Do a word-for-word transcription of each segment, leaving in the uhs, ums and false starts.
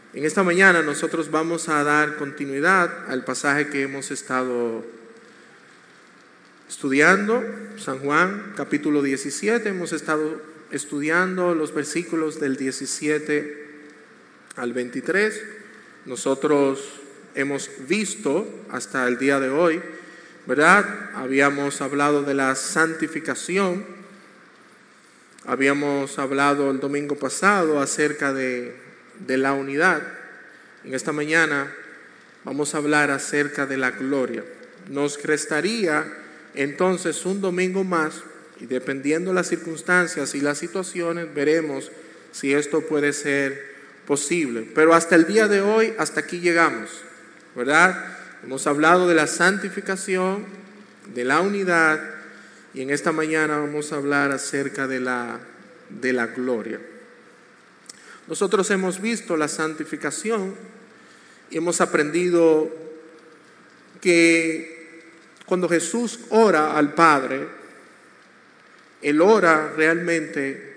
En esta mañana nosotros vamos a dar continuidad al pasaje que hemos estado estudiando, San Juan capítulo diecisiete. Hemos estado estudiando los versículos del diecisiete al veintitrés. Nosotros hemos visto hasta el día de hoy, ¿verdad? Habíamos hablado de la santificación, habíamos hablado el domingo pasado acerca de de la unidad. En esta mañana vamos a hablar acerca de la gloria. Nos restaría entonces un domingo más, y dependiendo las circunstancias y las situaciones, veremos si esto puede ser posible. Pero hasta el día de hoy, hasta aquí llegamos, ¿verdad? Hemos hablado de la santificación, de la unidad, y en esta mañana vamos a hablar acerca de la, de la gloria. Nosotros hemos visto la santificación y hemos aprendido que cuando Jesús ora al Padre, Él ora realmente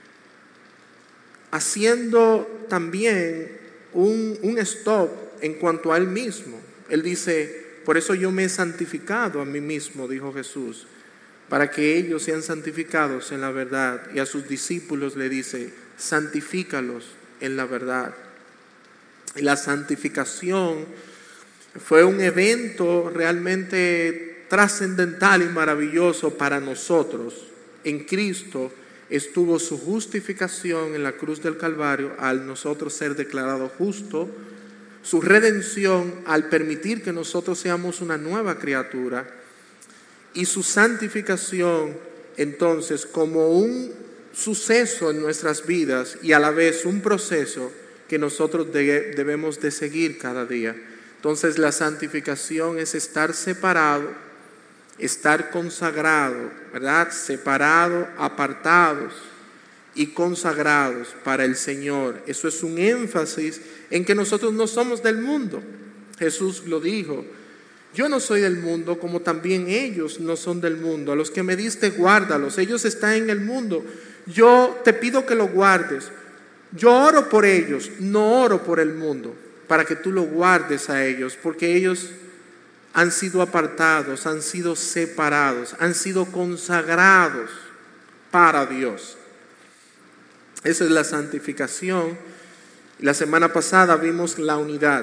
haciendo también un, un stop en cuanto a Él mismo. Él dice, por eso yo me he santificado a mí mismo, dijo Jesús, para que ellos sean santificados en la verdad. Y a sus discípulos le dice, santifícalos en la verdad. Y la santificación fue un evento realmente trascendental y maravilloso para nosotros. En Cristo estuvo su justificación en la cruz del Calvario al nosotros ser declarados justos, su redención al permitir que nosotros seamos una nueva criatura, y su santificación entonces como un suceso en nuestras vidas y a la vez un proceso que nosotros de, debemos de seguir cada día. Entonces la santificación es estar separado, estar consagrado, ¿verdad? Separado, apartados y consagrados para el Señor. Eso es un énfasis en que nosotros no somos del mundo. Jesús lo dijo, yo no soy del mundo, como también ellos no son del mundo. A los que me diste, guárdalos. Ellos están en el mundo. Yo te pido que lo guardes. Yo oro por ellos, no oro por el mundo, para que tú lo guardes a ellos, porque ellos han sido apartados, han sido separados, han sido consagrados para Dios. Esa es la santificación. La semana pasada vimos la unidad.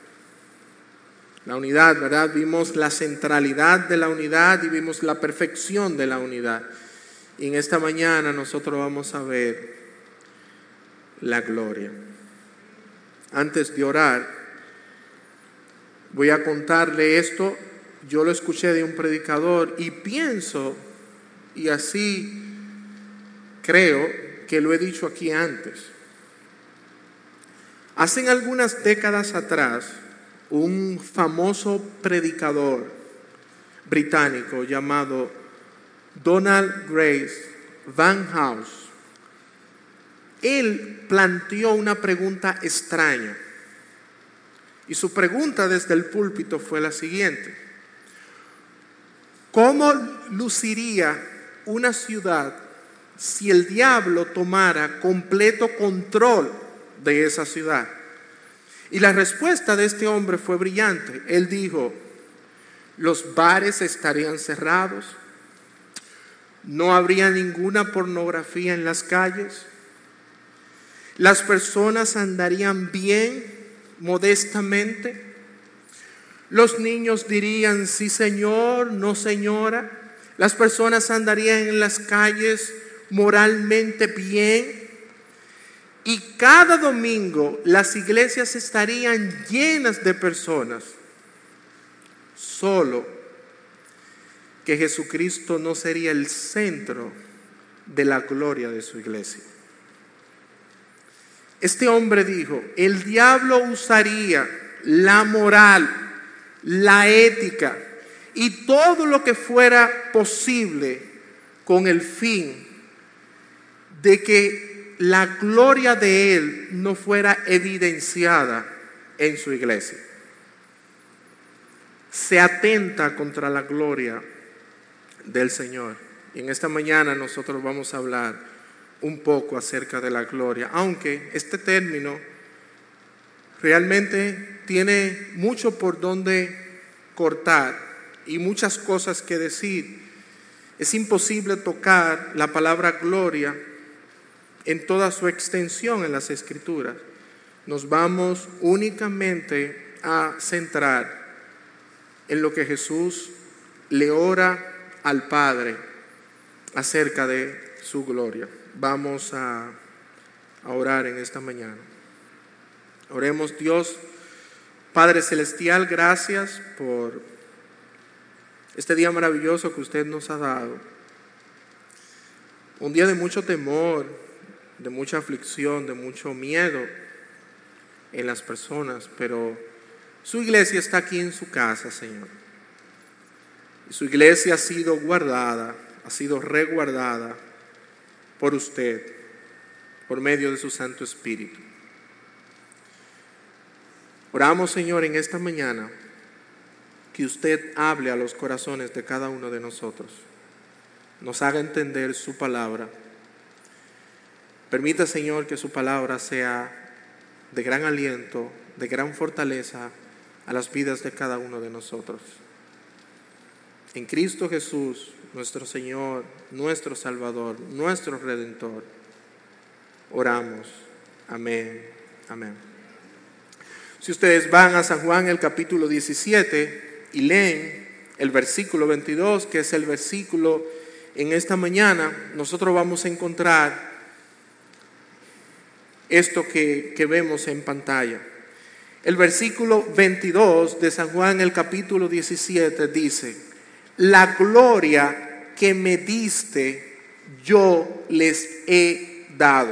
La unidad, ¿verdad? Vimos la centralidad de la unidad y vimos la perfección de la unidad. Y en esta mañana nosotros vamos a ver la gloria. Antes de orar, voy a contarle esto. Yo lo escuché de un predicador y pienso, y así creo que lo he dicho aquí antes. Hace algunas décadas atrás, un famoso predicador británico llamado Donald Grey Van House, él planteó una pregunta extraña. Y su pregunta desde el púlpito fue la siguiente: ¿cómo luciría una ciudad si el diablo tomara completo control de esa ciudad? Y la respuesta de este hombre fue brillante. Él dijo, los bares estarían cerrados, no habría ninguna pornografía en las calles, las personas andarían bien, modestamente, los niños dirían sí señor, no señora, las personas andarían en las calles moralmente bien, y cada domingo las iglesias estarían llenas de personas, solo que Jesucristo no sería el centro de la gloria de su iglesia. Este hombre dijo, el diablo usaría la moral, la ética y todo lo que fuera posible con el fin de que la gloria de Él no fuera evidenciada en su iglesia. Se atenta contra la gloria del Señor. Y en esta mañana nosotros vamos a hablar un poco acerca de la gloria, aunque este término realmente tiene mucho por donde cortar y muchas cosas que decir. Es imposible tocar la palabra gloria en toda su extensión en las Escrituras. Nos vamos únicamente a centrar en lo que Jesús le ora al Padre acerca de su gloria. Vamos a, a orar en esta mañana. Oremos. Dios, Padre Celestial, gracias por este día maravilloso que usted nos ha dado. Un día de mucho temor, de mucha aflicción, de mucho miedo en las personas, pero su iglesia está aquí en su casa, Señor. Y su iglesia ha sido guardada, ha sido resguardada por usted, por medio de su Santo Espíritu. Oramos, Señor, en esta mañana, que usted hable a los corazones de cada uno de nosotros, nos haga entender su palabra. Permita, Señor, que su palabra sea de gran aliento, de gran fortaleza a las vidas de cada uno de nosotros. En Cristo Jesús, nuestro Señor, nuestro Salvador, nuestro Redentor, oramos. Amén, amén. Si ustedes van a San Juan el capítulo diecisiete y leen el versículo veintidós, que es el versículo en esta mañana, nosotros vamos a encontrar esto que, que vemos en pantalla. El versículo veintidós de San Juan el capítulo diecisiete dice: la gloria que me diste yo les he dado,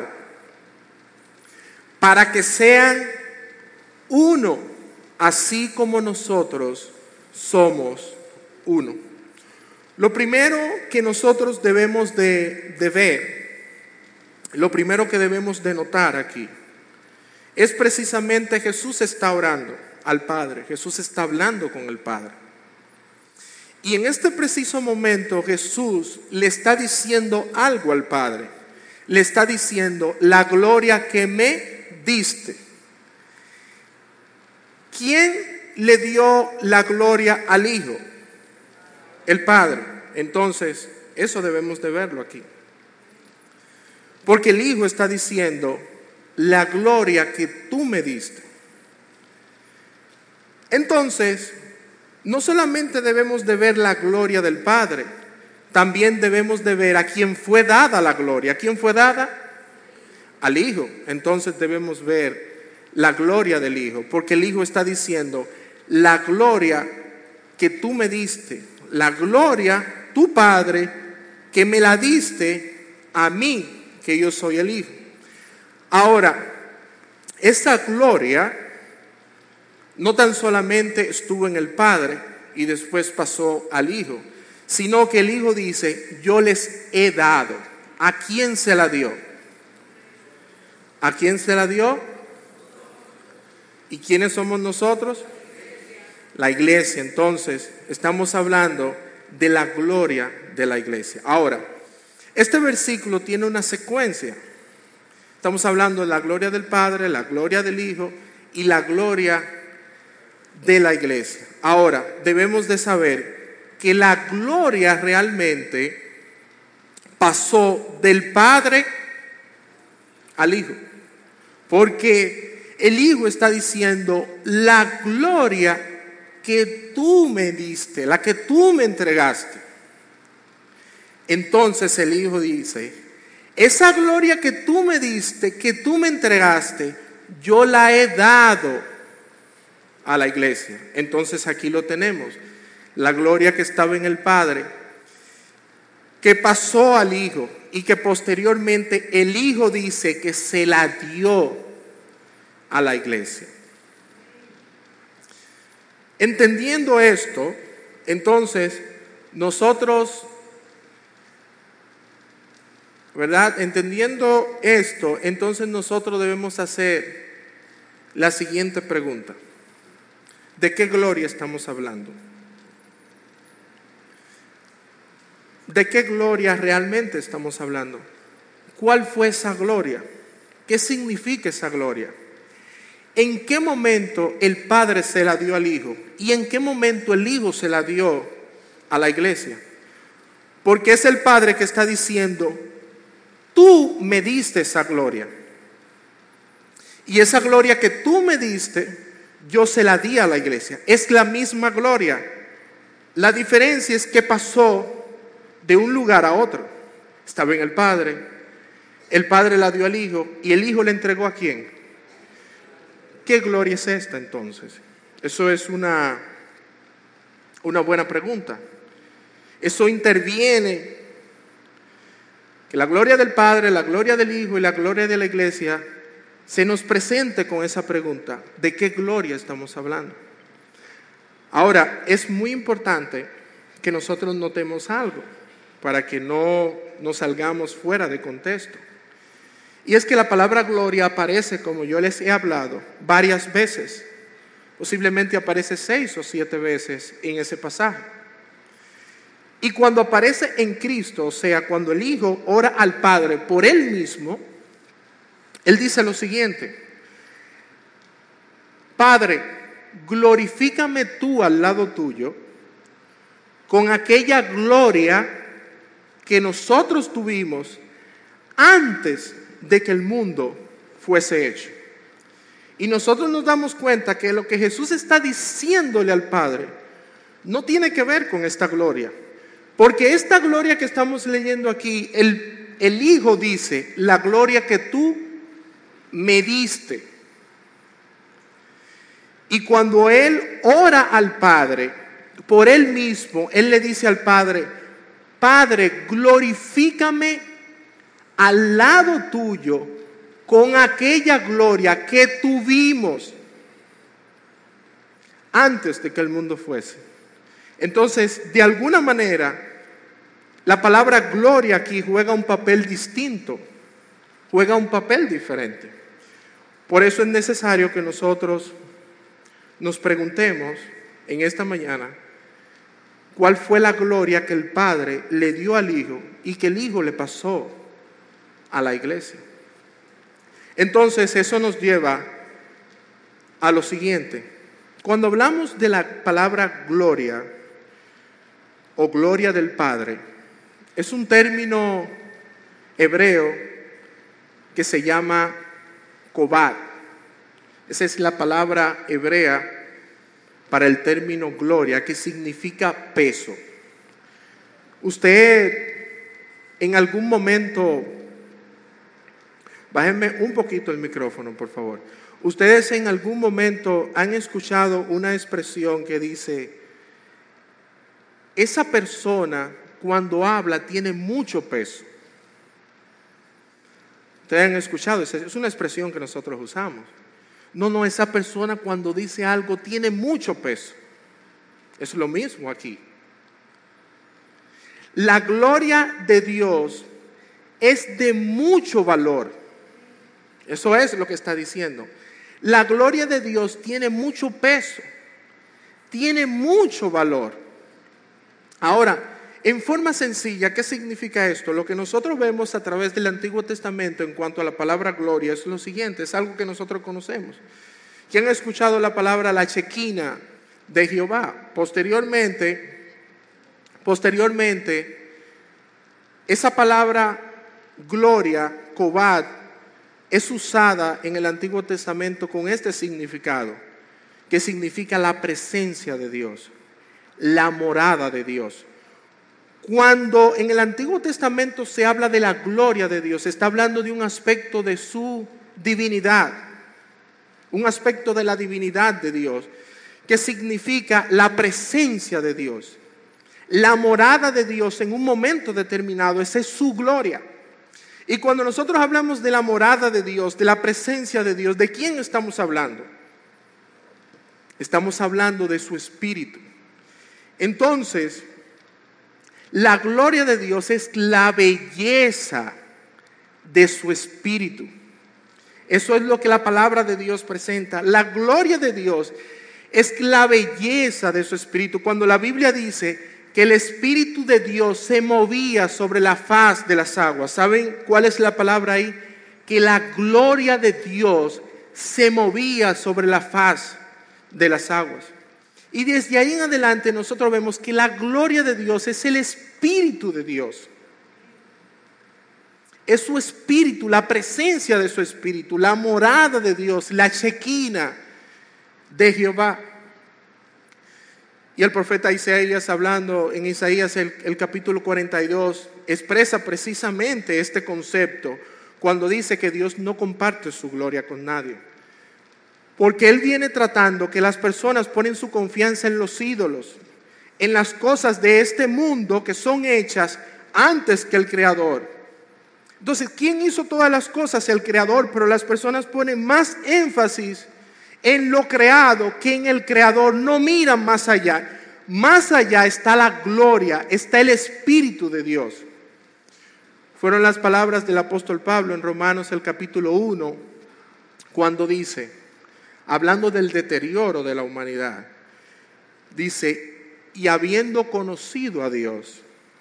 para que sean uno, así como nosotros somos uno. Lo primero que nosotros debemos de, de ver, lo primero que debemos de notar aquí, es precisamente Jesús está orando al Padre, Jesús está hablando con el Padre. Y en este preciso momento Jesús le está diciendo algo al Padre. Le está diciendo: la gloria que me diste. ¿Quién le dio la gloria al Hijo? El Padre. Entonces, eso debemos de verlo aquí. Porque el Hijo está diciendo: la gloria que tú me diste. Entonces, no solamente debemos de ver la gloria del Padre, también debemos de ver a quién fue dada la gloria. ¿A quién fue dada? Al Hijo. Entonces debemos ver la gloria del Hijo, porque el Hijo está diciendo: la gloria que tú me diste, la gloria, tu Padre, que me la diste a mí, que yo soy el Hijo. Ahora, esa gloria no tan solamente estuvo en el Padre y después pasó al Hijo, sino que el Hijo dice: yo les he dado. ¿A quién se la dio? ¿A quién se la dio? ¿Y quiénes somos nosotros? La iglesia. Entonces, estamos hablando de la gloria de la iglesia. Ahora, este versículo tiene una secuencia. Estamos hablando de la gloria del Padre, la gloria del Hijo y la gloria de la iglesia. Ahora, debemos de saber que la gloria realmente pasó del Padre al Hijo. Porque el Hijo está diciendo: la gloria que tú me diste, la que tú me entregaste. Entonces el Hijo dice: esa gloria que tú me diste, que tú me entregaste, yo la he dado a la iglesia. Entonces aquí lo tenemos. La gloria que estaba en el Padre, que pasó al Hijo y que posteriormente el Hijo dice que se la dio a la iglesia. Entendiendo esto, entonces nosotros, ¿verdad? Entendiendo esto, entonces nosotros debemos hacer la siguiente pregunta: ¿de qué gloria estamos hablando? ¿De qué gloria realmente estamos hablando? ¿Cuál fue esa gloria? ¿Qué significa esa gloria? ¿en qué momento el Padre se la dio al Hijo? ¿Y en qué momento el Hijo se la dio a la iglesia? Porque es el Padre que está diciendo, tú me diste esa gloria. Y esa gloria que tú me diste, yo se la di a la iglesia. Es la misma gloria. La diferencia es que pasó de un lugar a otro. Estaba en el Padre, el Padre la dio al Hijo y el Hijo le entregó ¿a quién? ¿Qué gloria es esta entonces? Eso es una, una buena pregunta. Eso interviene, que la gloria del Padre, la gloria del Hijo y la gloria de la iglesia se nos presente con esa pregunta, ¿de qué gloria estamos hablando? Ahora, es muy importante que nosotros notemos algo, para que no nos salgamos fuera de contexto. Y es que la palabra gloria aparece, como yo les he hablado, varias veces. Posiblemente aparece seis o siete veces en ese pasaje. Y cuando aparece en Cristo, o sea, cuando el Hijo ora al Padre por Él mismo, Él dice lo siguiente: Padre, glorifícame tú al lado tuyo con aquella gloria que nosotros tuvimos antes de que el mundo fuese hecho. Y nosotros nos damos cuenta que lo que Jesús está diciéndole al Padre no tiene que ver con esta gloria. Porque esta gloria que estamos leyendo aquí, el, el Hijo dice, la gloria que tú me diste. Y cuando Él ora al Padre, por Él mismo, Él le dice al Padre, Padre, glorifícame al lado tuyo con aquella gloria que tuvimos antes de que el mundo fuese. Entonces, de alguna manera, la palabra gloria aquí juega un papel distinto, juega un papel diferente. Por eso es necesario que nosotros nos preguntemos en esta mañana cuál fue la gloria que el Padre le dio al Hijo y que el Hijo le pasó a la iglesia. Entonces eso nos lleva a lo siguiente. Cuando hablamos de la palabra gloria o gloria del Padre, es un término hebreo que se llama kobad. Esa es la palabra hebrea para el término gloria, que significa peso. Usted en algún momento, bájenme un poquito el micrófono, por favor. Ustedes en algún momento han escuchado una expresión que dice, esa persona cuando habla tiene mucho peso. Ustedes han escuchado, es una expresión que nosotros usamos. No, no, esa persona cuando dice algo tiene mucho peso. Es lo mismo aquí. La gloria de Dios es de mucho valor. Eso es lo que está diciendo. La gloria de Dios tiene mucho peso, tiene mucho valor. Ahora, en forma sencilla, ¿qué significa esto? Lo que nosotros vemos a través del Antiguo Testamento en cuanto a la palabra gloria es lo siguiente, es algo que nosotros conocemos. ¿Quién ha escuchado la palabra la Shekinah de Jehová? Posteriormente, posteriormente, esa palabra gloria, kobad, es usada en el Antiguo Testamento con este significado, que significa la presencia de Dios, la morada de Dios. Cuando en el Antiguo Testamento se habla de la gloria de Dios, se está hablando de un aspecto de su divinidad, un aspecto de la divinidad de Dios, que significa la presencia de Dios, la morada de Dios en un momento determinado. Esa es su gloria. Y cuando nosotros hablamos de la morada de Dios, de la presencia de Dios, ¿de quién estamos hablando? Estamos hablando de su Espíritu. Entonces, la gloria de Dios es la belleza de su Espíritu. Eso es lo que la palabra de Dios presenta. La gloria de Dios es la belleza de su Espíritu. Cuando la Biblia dice que el Espíritu de Dios se movía sobre la faz de las aguas, ¿saben cuál es la palabra ahí? Que la gloria de Dios se movía sobre la faz de las aguas. Y desde ahí en adelante nosotros vemos que la gloria de Dios es el Espíritu de Dios. Es su Espíritu, la presencia de su Espíritu, la morada de Dios, la Shekinah de Jehová. Y el profeta Isaías, hablando en Isaías el, el capítulo cuarenta y dos, expresa precisamente este concepto cuando dice que Dios no comparte su gloria con nadie. Porque Él viene tratando que las personas ponen su confianza en los ídolos, en las cosas de este mundo que son hechas antes que el Creador. Entonces, ¿quién hizo todas las cosas? El Creador, pero las personas ponen más énfasis en lo creado que en el Creador, no miran más allá. Más allá está la gloria, está el Espíritu de Dios. Fueron las palabras del apóstol Pablo en Romanos el capítulo uno, cuando dice, hablando del deterioro de la humanidad, dice, y habiendo conocido a Dios,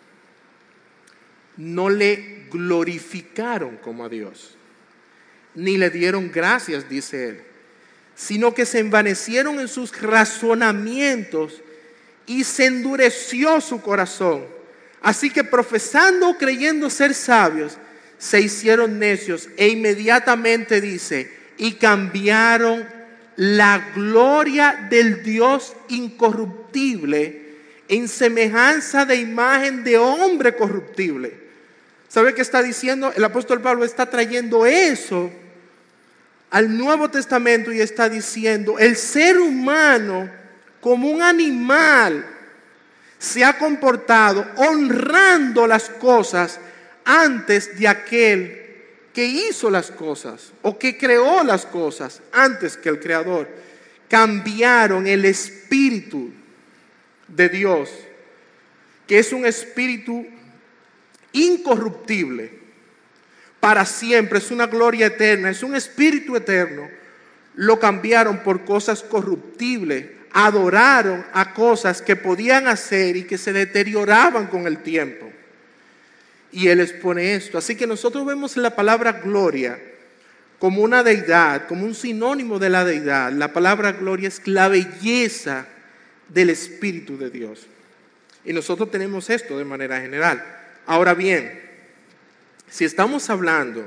no le glorificaron como a Dios, ni le dieron gracias, dice él, sino que se envanecieron en sus razonamientos y se endureció su corazón. Así que profesando, creyendo ser sabios, se hicieron necios e inmediatamente dice, y cambiaron la gloria del Dios incorruptible en semejanza de imagen de hombre corruptible. ¿Sabe qué está diciendo? El apóstol Pablo está trayendo eso al Nuevo Testamento y está diciendo, el ser humano como un animal se ha comportado honrando las cosas antes de aquel que hizo las cosas o que creó las cosas antes que el Creador. Cambiaron el Espíritu de Dios, que es un espíritu incorruptible para siempre, es una gloria eterna, es un espíritu eterno. Lo cambiaron por cosas corruptibles, adoraron a cosas que podían hacer y que se deterioraban con el tiempo. Y Él expone esto. Así que nosotros vemos la palabra gloria como una deidad, como un sinónimo de la deidad. La palabra gloria es la belleza del Espíritu de Dios. Y nosotros tenemos esto de manera general. Ahora bien, si estamos hablando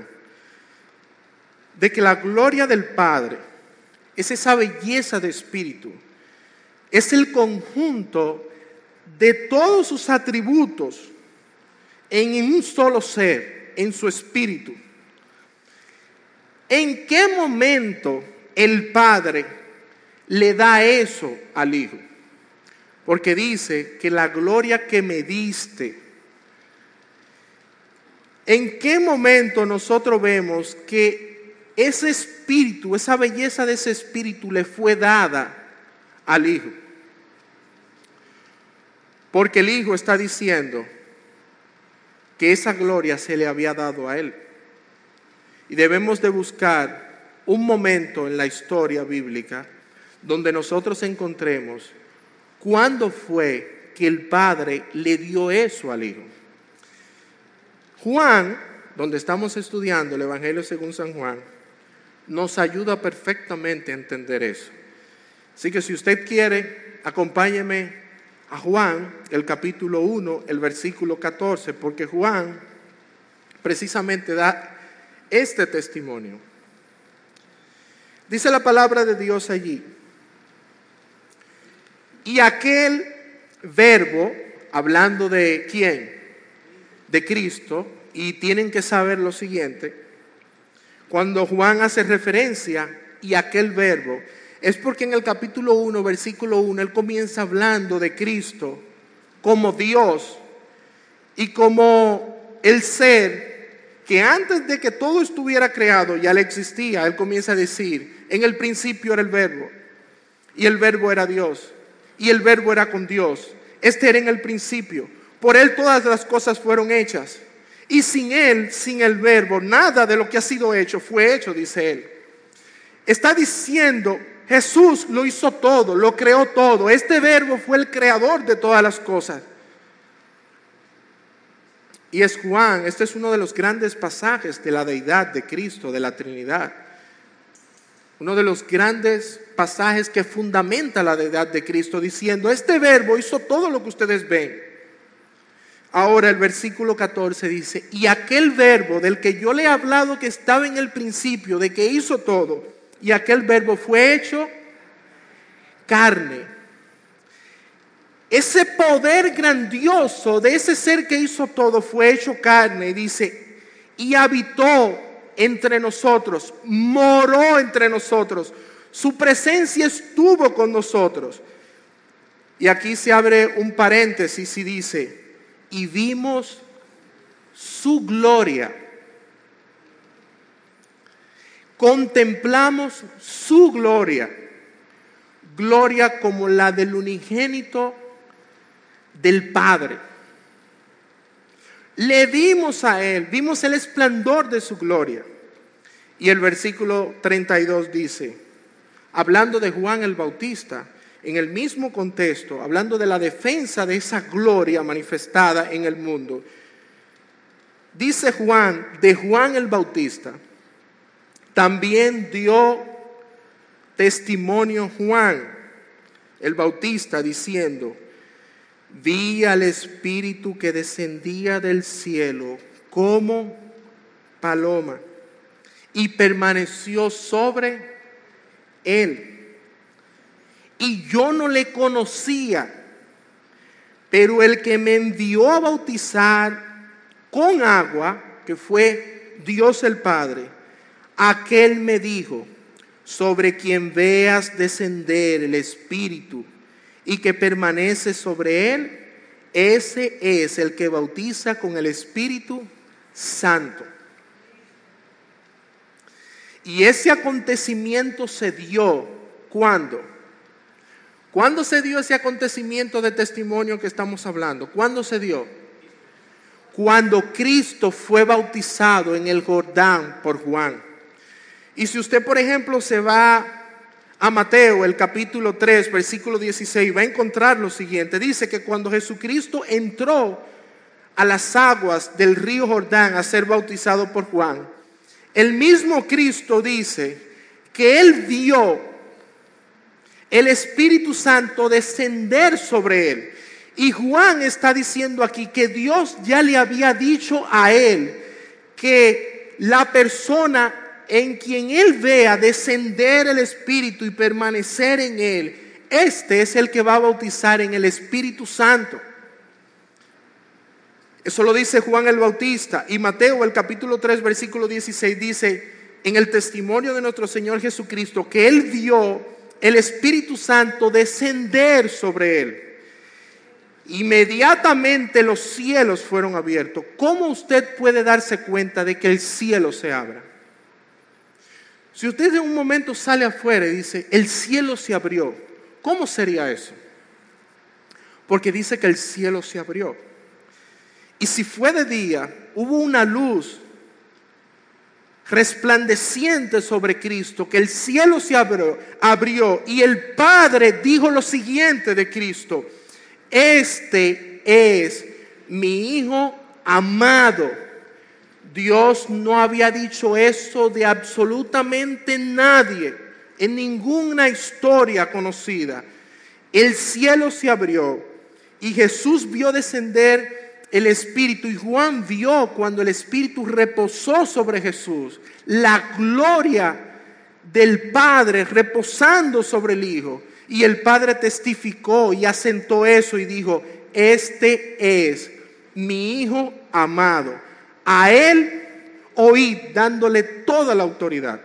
de que la gloria del Padre es esa belleza de espíritu, es el conjunto de todos sus atributos en un solo ser, en su espíritu. ¿En qué momento el Padre le da eso al Hijo? Porque dice que la gloria que me diste. ¿En qué momento nosotros vemos que ese espíritu, esa belleza de ese espíritu le fue dada al Hijo? Porque el Hijo está diciendo que esa gloria se le había dado a Él. Y debemos de buscar un momento en la historia bíblica donde nosotros encontremos cuándo fue que el Padre le dio eso al Hijo. Juan, donde estamos estudiando el Evangelio según San Juan, nos ayuda perfectamente a entender eso. Así que si usted quiere, acompáñeme a Juan, el capítulo uno, el versículo catorce, porque Juan precisamente da este testimonio. Dice la palabra de Dios allí, y aquel verbo, hablando de ¿quién? De Cristo, y tienen que saber lo siguiente, cuando Juan hace referencia y aquel verbo, es porque en el capítulo uno, versículo uno, él comienza hablando de Cristo como Dios y como el ser que antes de que todo estuviera creado ya le existía. Él comienza a decir, en el principio era el verbo, y el verbo era Dios, y el verbo era con Dios. Este era en el principio. Por Él todas las cosas fueron hechas. Y sin Él, sin el verbo, nada de lo que ha sido hecho fue hecho, dice Él. Está diciendo, Jesús lo hizo todo, lo creó todo. Este verbo fue el creador de todas las cosas. Y es Juan, este es uno de los grandes pasajes de la deidad de Cristo, de la Trinidad. uno de los grandes pasajes que fundamenta la deidad de Cristo, diciendo, este verbo hizo todo lo que ustedes ven. Ahora el versículo catorce dice, y aquel verbo del que yo le he hablado que estaba en el principio, de que hizo todo, y aquel verbo fue hecho carne. Ese poder grandioso de ese ser que hizo todo fue hecho carne, y dice, y habitó entre nosotros, moró entre nosotros, su presencia estuvo con nosotros. Y aquí se abre un paréntesis y dice, y vimos su gloria. Contemplamos su gloria. Gloria como la del unigénito del Padre. Le vimos a Él, vimos el esplendor de su gloria. Y el versículo treinta y dos dice, hablando de Juan el Bautista, en el mismo contexto, hablando de la defensa de esa gloria manifestada en el mundo, dice Juan, de Juan el Bautista, también dio testimonio Juan el Bautista diciendo, vi al Espíritu que descendía del cielo como paloma y permaneció sobre él. Y yo no le conocía, pero el que me envió a bautizar con agua, que fue Dios el Padre, aquel me dijo, sobre quien veas descender el Espíritu y que permanece sobre él, ese es el que bautiza con el Espíritu Santo. Y ese acontecimiento se dio, ¿cuándo? ¿Cuándo se dio ese acontecimiento de testimonio que estamos hablando? ¿Cuándo se dio? Cuando Cristo fue bautizado en el Jordán por Juan. Y si usted, por ejemplo, se va a Mateo, el capítulo tres, versículo dieciséis, va a encontrar lo siguiente. Dice que cuando Jesucristo entró a las aguas del río Jordán a ser bautizado por Juan, el mismo Cristo dice que Él vio el Espíritu Santo descender sobre Él. Y Juan está diciendo aquí que Dios ya le había dicho a Él que la persona en quien Él vea descender el Espíritu y permanecer en Él, este es el que va a bautizar en el Espíritu Santo. Eso lo dice Juan el Bautista. Y Mateo, el capítulo tres, versículo dieciséis, dice en el testimonio de nuestro Señor Jesucristo que Él vio el Espíritu Santo descender sobre Él. Inmediatamente los cielos fueron abiertos. ¿Cómo usted puede darse cuenta de que el cielo se abra? Si usted en un momento sale afuera y dice, el cielo se abrió, ¿cómo sería eso? Porque dice que el cielo se abrió. Y si fue de día, hubo una luz resplandeciente sobre Cristo, que el cielo se abrió, abrió y el Padre dijo lo siguiente de Cristo, este es mi Hijo amado. Dios no había dicho eso de absolutamente nadie, en ninguna historia conocida. El cielo se abrió y Jesús vio descender el Espíritu, y Juan vio cuando el Espíritu reposó sobre Jesús, la gloria del Padre reposando sobre el Hijo. Y el Padre testificó y asentó eso y dijo, este es mi Hijo amado. A Él oíd, dándole toda la autoridad.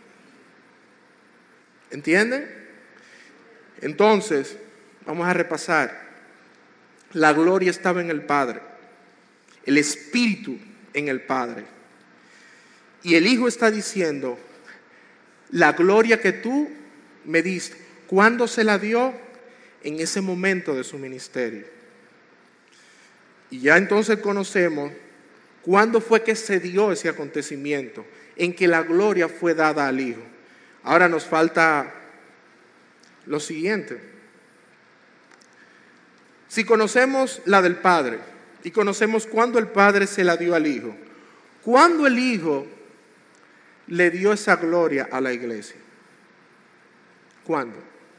¿Entienden? Entonces, vamos a repasar. La gloria estaba en el Padre, el Espíritu en el Padre. Y el Hijo está diciendo, la gloria que tú me diste, ¿cuándo se la dio? En ese momento de su ministerio. Y ya entonces conocemos cuándo fue que se dio ese acontecimiento, en que la gloria fue dada al Hijo. Ahora nos falta lo siguiente. Si conocemos la del Padre y conocemos cuándo el Padre se la dio al Hijo, ¿cuándo el Hijo le dio esa gloria a la iglesia? ¿Cuándo?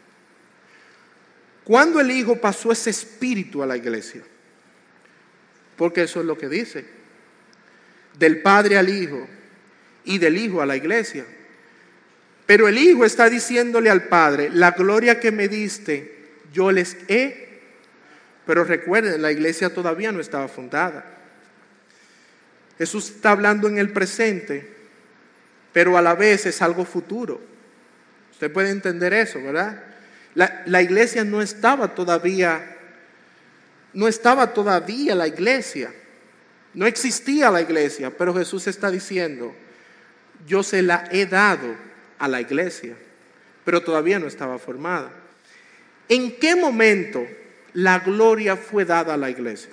¿Cuándo el Hijo pasó ese espíritu a la iglesia? Porque eso es lo que dice. Del Padre al Hijo y del Hijo a la iglesia. Pero el Hijo está diciéndole al Padre, la gloria que me diste, yo les he. Pero recuerden, la iglesia todavía no estaba fundada. Jesús está hablando en el presente, pero a la vez es algo futuro. Usted puede entender eso, ¿verdad? La, la iglesia no estaba todavía, no estaba todavía la iglesia. No existía la iglesia, pero Jesús está diciendo, yo se la he dado a la iglesia, pero todavía no estaba formada. ¿En qué momento la gloria fue dada a la iglesia?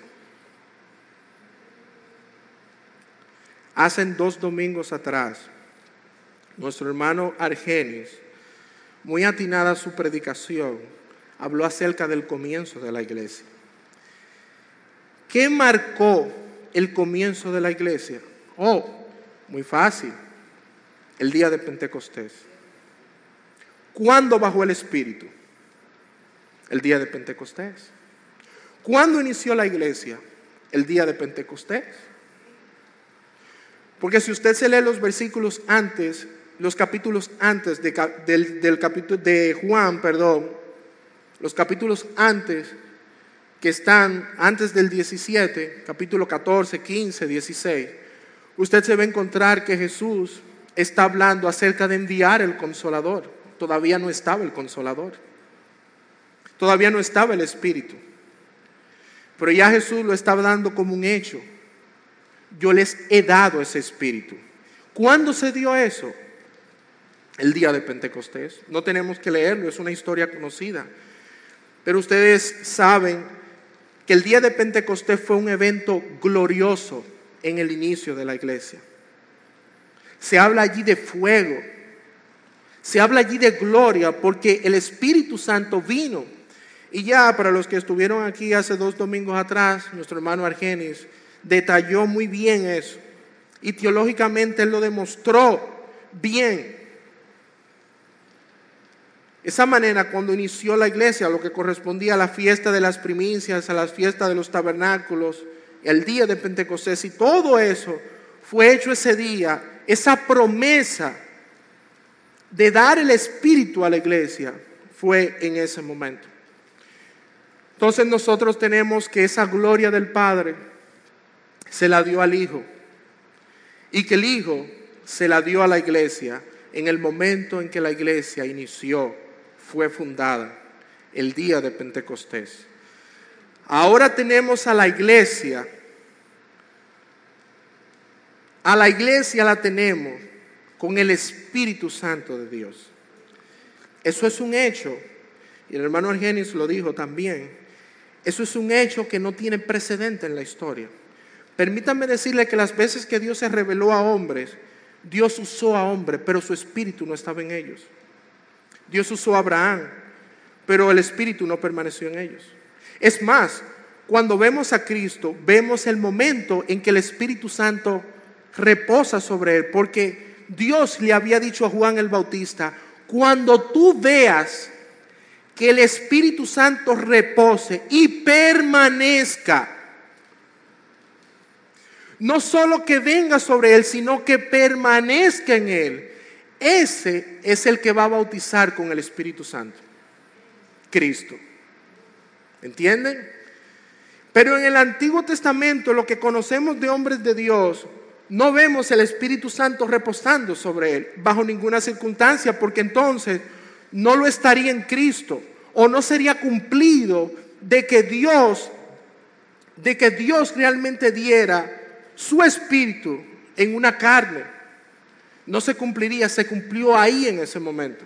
Hace dos domingos atrás, nuestro hermano Argenis, muy atinada a su predicación, habló acerca del comienzo de la iglesia. ¿Qué marcó el comienzo de la iglesia? Oh, muy fácil. El día de Pentecostés. ¿Cuándo bajó el Espíritu? El día de Pentecostés. ¿Cuándo inició la iglesia? El día de Pentecostés. Porque si usted se lee los versículos antes, los capítulos antes de, del, del capítulo de Juan, perdón, los capítulos antes que están antes del diecisiete, capítulo catorce, quince, dieciséis, usted se va a encontrar que Jesús está hablando acerca de enviar el Consolador. Todavía no estaba el Consolador. Todavía no estaba el Espíritu. Pero ya Jesús lo estaba dando como un hecho. Yo les he dado ese Espíritu. ¿Cuándo se dio eso? El día de Pentecostés. No tenemos que leerlo, es una historia conocida. Pero ustedes saben que el día de Pentecostés fue un evento glorioso en el inicio de la iglesia. Se habla allí de fuego, se habla allí de gloria, porque el Espíritu Santo vino. Y ya para los que estuvieron aquí hace dos domingos atrás, nuestro hermano Argenis detalló muy bien eso. Y teológicamente él lo demostró bien. Esa manera, cuando inició la iglesia, lo que correspondía a la fiesta de las primicias, a la fiesta de los tabernáculos, el día de Pentecostés, y todo eso fue hecho ese día. Esa promesa de dar el Espíritu a la iglesia fue en ese momento. Entonces nosotros tenemos que esa gloria del Padre se la dio al Hijo, y que el Hijo se la dio a la iglesia en el momento en que la iglesia inició, fue fundada, el día de Pentecostés. Ahora tenemos a la iglesia. A la iglesia la tenemos con el Espíritu Santo de Dios. Eso es un hecho, y el hermano Argenis lo dijo también. Eso es un hecho que no tiene precedente en la historia. Permítanme decirle que las veces que Dios se reveló a hombres, Dios usó a hombres, pero su espíritu no estaba en ellos. Dios usó a Abraham, pero el espíritu no permaneció en ellos. Es más, cuando vemos a Cristo, vemos el momento en que el Espíritu Santo reposa sobre él, porque Dios le había dicho a Juan el Bautista: cuando tú veas que el Espíritu Santo repose y permanezca, no solo que venga sobre él, sino que permanezca en él, ese es el que va a bautizar con el Espíritu Santo, Cristo. ¿Entienden? Pero en el Antiguo Testamento, lo que conocemos de hombres de Dios, no vemos el Espíritu Santo reposando sobre él bajo ninguna circunstancia, porque entonces no lo estaría en Cristo, o no sería cumplido de que Dios, de que Dios realmente diera su Espíritu en una carne. No se cumpliría, se cumplió ahí en ese momento.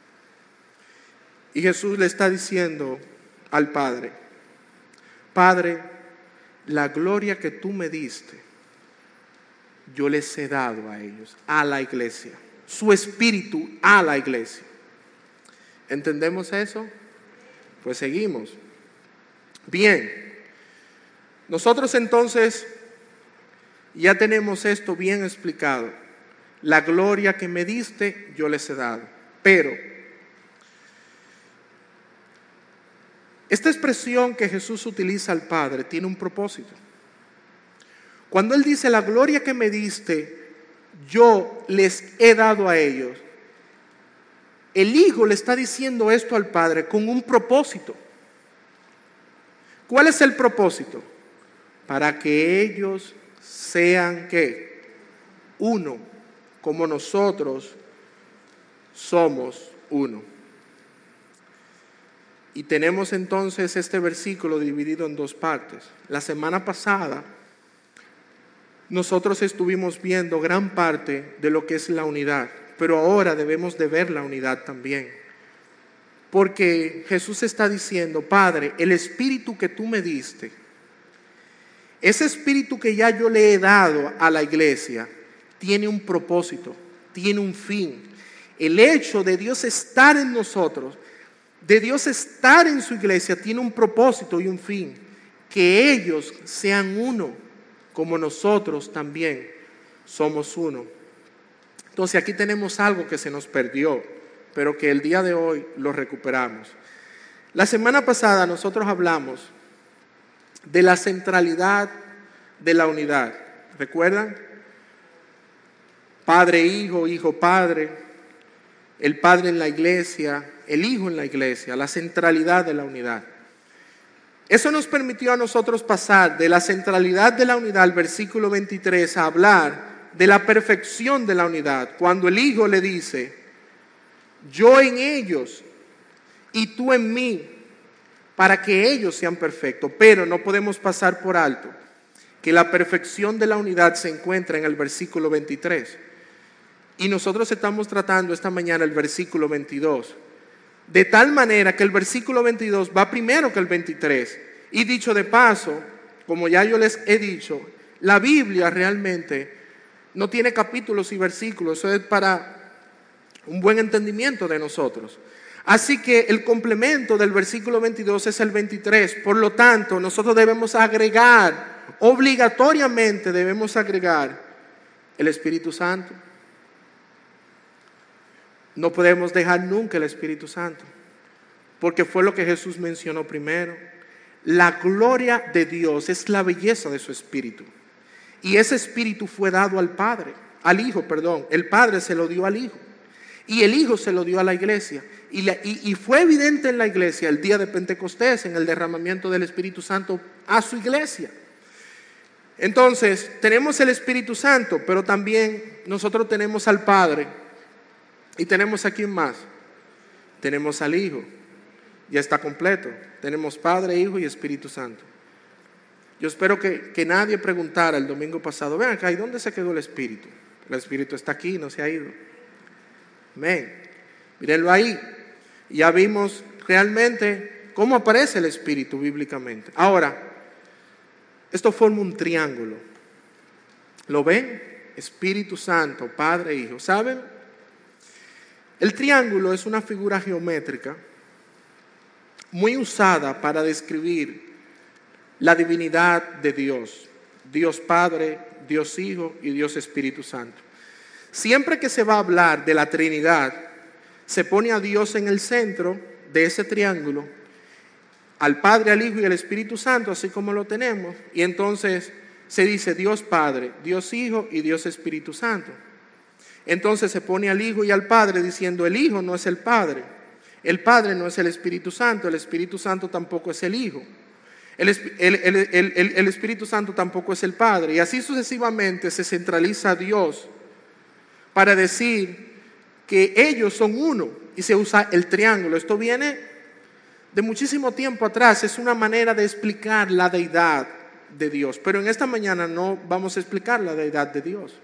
Y Jesús le está diciendo al Padre: Padre, la gloria que tú me diste, yo les he dado a ellos, a la iglesia, su Espíritu a la iglesia. ¿Entendemos eso? Pues seguimos. Bien, nosotros entonces ya tenemos esto bien explicado. La gloria que me diste, yo les he dado. Pero Esta expresión que Jesús utiliza al Padre tiene un propósito. Cuando Él dice, la gloria que me diste, yo les he dado a ellos, el Hijo le está diciendo esto al Padre con un propósito. ¿Cuál es el propósito? Para que ellos sean, ¿qué? Uno, como nosotros somos uno. Y tenemos entonces este versículo dividido en dos partes. La semana pasada nosotros estuvimos viendo gran parte de lo que es la unidad, pero ahora debemos de ver la unidad también. Porque Jesús está diciendo, Padre, el espíritu que tú me diste, ese espíritu que ya yo le he dado a la iglesia, tiene un propósito, tiene un fin. El hecho de Dios estar en nosotros, de Dios estar en su iglesia, tiene un propósito y un fin. Que ellos sean uno, como nosotros también somos uno. Entonces aquí tenemos algo que se nos perdió, pero que el día de hoy lo recuperamos. La semana pasada nosotros hablamos de la centralidad de la unidad. ¿Recuerdan? Padre, Hijo, Hijo, Padre, el Padre en la iglesia, el Hijo en la iglesia, la centralidad de la unidad. Eso nos permitió a nosotros pasar de la centralidad de la unidad al versículo veintitrés a hablar de la perfección de la unidad, cuando el Hijo le dice, yo en ellos y tú en mí, para que ellos sean perfectos. Pero no podemos pasar por alto que la perfección de la unidad se encuentra en el versículo veintitrés. Y nosotros estamos tratando esta mañana el versículo veintidós. De tal manera que el versículo veintidós va primero que el veintitrés. Y dicho de paso, como ya yo les he dicho, la Biblia realmente no tiene capítulos y versículos. Eso es para un buen entendimiento de nosotros. Así que el complemento del versículo veintidós es el veintitrés. Por lo tanto, nosotros debemos agregar, obligatoriamente debemos agregar el Espíritu Santo. No podemos dejar nunca el Espíritu Santo, porque fue lo que Jesús mencionó primero. La gloria de Dios es la belleza de su Espíritu. Y ese Espíritu fue dado al Padre, al Hijo, perdón. El Padre se lo dio al Hijo. Y el Hijo se lo dio a la iglesia. Y, la, y, y fue evidente en la iglesia el día de Pentecostés, en el derramamiento del Espíritu Santo a su iglesia. Entonces, tenemos el Espíritu Santo, pero también nosotros tenemos al Padre. Y tenemos a quién más. Tenemos al Hijo. Ya está completo. Tenemos Padre, Hijo y Espíritu Santo. Yo espero que, que nadie preguntara el domingo pasado, ven acá, ¿y dónde se quedó el Espíritu? El Espíritu está aquí, no se ha ido. Amén. Mírenlo ahí. Ya vimos realmente cómo aparece el Espíritu bíblicamente. Ahora, esto forma un triángulo. ¿Lo ven? Espíritu Santo, Padre, Hijo. ¿Saben? El triángulo es una figura geométrica muy usada para describir la divinidad de Dios. Dios Padre, Dios Hijo y Dios Espíritu Santo. Siempre que se va a hablar de la Trinidad, se pone a Dios en el centro de ese triángulo, al Padre, al Hijo y al Espíritu Santo, así como lo tenemos, y entonces se dice Dios Padre, Dios Hijo y Dios Espíritu Santo. Entonces se pone al Hijo y al Padre diciendo el Hijo no es el Padre, el Padre no es el Espíritu Santo, el Espíritu Santo tampoco es el Hijo, el, el, el, el, el Espíritu Santo tampoco es el Padre, y así sucesivamente se centraliza a Dios para decir que ellos son uno y se usa el triángulo. Esto viene de muchísimo tiempo atrás, es una manera de explicar la deidad de Dios, pero en esta mañana no vamos a explicar la deidad de Dios.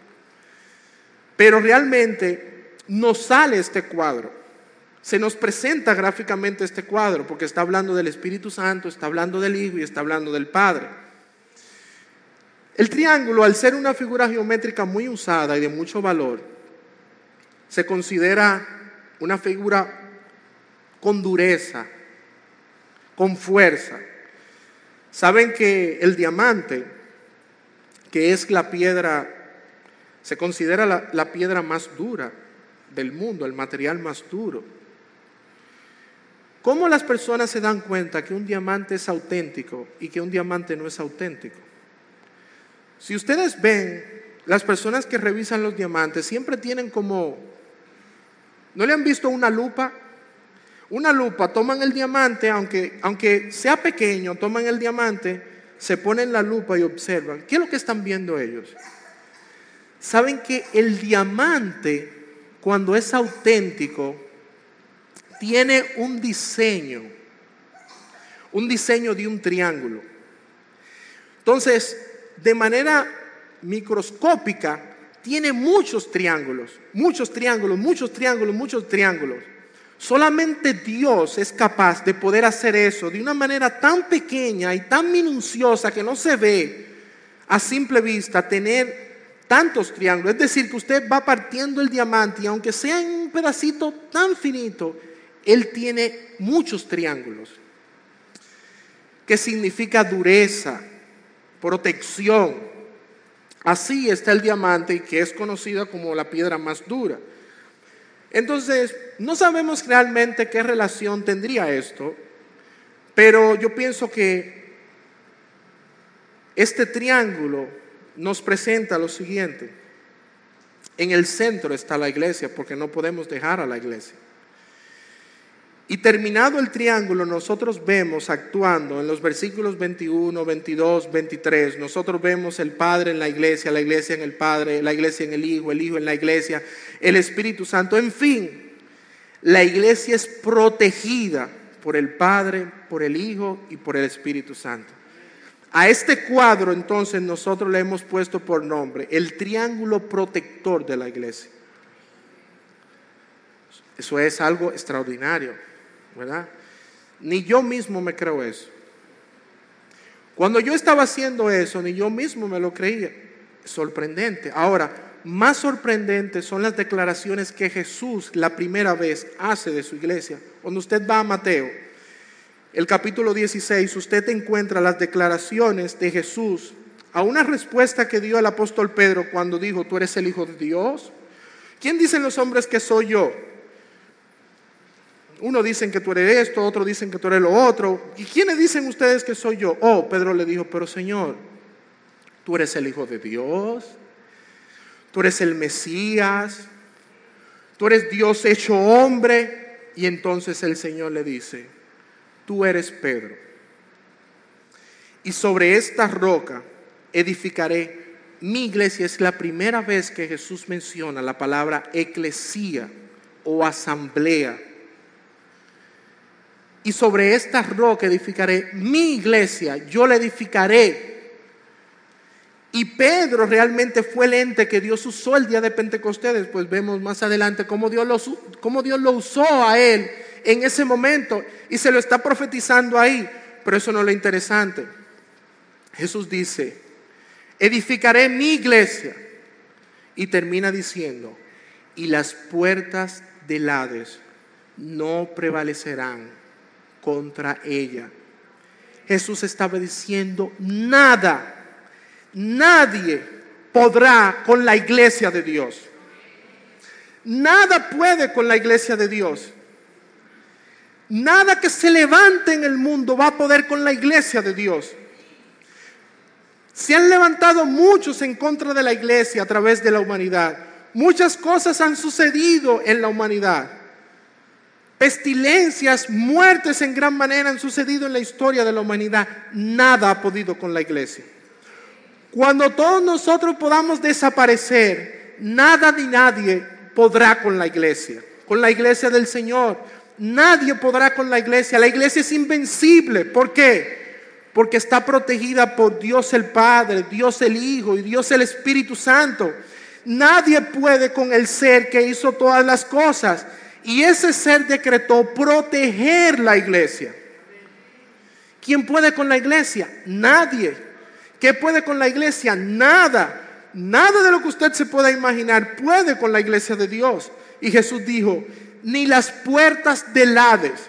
Pero realmente nos sale este cuadro, se nos presenta gráficamente este cuadro, porque está hablando del Espíritu Santo, está hablando del Hijo y está hablando del Padre. El triángulo, al ser una figura geométrica muy usada y de mucho valor, se considera una figura con dureza, con fuerza. Saben que el diamante, que es la piedra, se considera la, la piedra más dura del mundo, el material más duro. ¿Cómo las personas se dan cuenta que un diamante es auténtico y que un diamante no es auténtico? Si ustedes ven, las personas que revisan los diamantes siempre tienen como, ¿no le han visto una lupa? Una lupa, toman el diamante, aunque, aunque sea pequeño, toman el diamante, se ponen la lupa y observan. ¿Qué es lo que están viendo ellos? Saben que el diamante, cuando es auténtico, tiene un diseño, un diseño de un triángulo. Entonces, de manera microscópica, tiene muchos triángulos, muchos triángulos, muchos triángulos, muchos triángulos. Solamente Dios es capaz de poder hacer eso de una manera tan pequeña y tan minuciosa que no se ve a simple vista, tener tantos triángulos. Es decir, que usted va partiendo el diamante y aunque sea en un pedacito tan finito, él tiene muchos triángulos. ¿Qué significa dureza? Protección. Así está el diamante, que es conocida como la piedra más dura. Entonces, no sabemos realmente qué relación tendría esto, pero yo pienso que este triángulo nos presenta lo siguiente. En el centro está la iglesia, porque no podemos dejar a la iglesia. Y terminado el triángulo, nosotros vemos actuando en los versículos veintiuno, veintidós, veintitrés, nosotros vemos el Padre en la iglesia, la iglesia en el Padre, la iglesia en el Hijo, el Hijo en la iglesia, el Espíritu Santo. En fin, la iglesia es protegida por el Padre, por el Hijo y por el Espíritu Santo. A este cuadro entonces nosotros le hemos puesto por nombre el triángulo protector de la iglesia. Eso es algo extraordinario, ¿verdad? Ni yo mismo me creo eso. Cuando yo estaba haciendo eso, ni yo mismo me lo creía. Sorprendente. Ahora, más sorprendentes son las declaraciones que Jesús la primera vez hace de su iglesia. Cuando usted va a Mateo, el capítulo dieciséis, usted encuentra las declaraciones de Jesús a una respuesta que dio el apóstol Pedro cuando dijo: ¿tú eres el Hijo de Dios? ¿Quién dicen los hombres que soy yo? Uno dicen que tú eres esto, otros dicen que tú eres lo otro. ¿Y quiénes dicen ustedes que soy yo? Oh, Pedro le dijo: pero Señor, tú eres el Hijo de Dios, tú eres el Mesías, tú eres Dios hecho hombre. Y entonces el Señor le dice: tú eres Pedro, y sobre esta roca edificaré mi iglesia. Es la primera vez que Jesús menciona la palabra eclesía o asamblea. Y sobre esta roca edificaré mi iglesia, yo la edificaré. Y Pedro realmente fue el ente que Dios usó el día de Pentecostés. Después vemos más adelante cómo Dios, lo, cómo Dios lo usó a él en ese momento y se lo está profetizando ahí. Pero eso no es lo interesante. Jesús dice: edificaré mi iglesia. Y termina diciendo: y las puertas del Hades no prevalecerán contra ella. Jesús estaba diciendo: nada, nadie podrá con la iglesia de Dios. Nada puede con la iglesia de Dios. Nada que se levante en el mundo va a poder con la iglesia de Dios. Se han levantado muchos en contra de la iglesia a través de la humanidad. Muchas cosas han sucedido en la humanidad. Pestilencias, muertes en gran manera han sucedido en la historia de la humanidad. Nada ha podido con la iglesia. Cuando todos nosotros podamos desaparecer, nada ni nadie podrá con la iglesia. Con la iglesia del Señor. Nadie podrá con la iglesia. La iglesia es invencible. ¿Por qué? Porque está protegida por Dios el Padre, Dios el Hijo y Dios el Espíritu Santo. Nadie puede con el ser que hizo todas las cosas. Y ese ser decretó proteger la iglesia. ¿Quién puede con la iglesia? Nadie. ¿Qué puede con la iglesia? Nada. Nada de lo que usted se pueda imaginar puede con la iglesia de Dios. Y Jesús dijo: ni las puertas del Hades,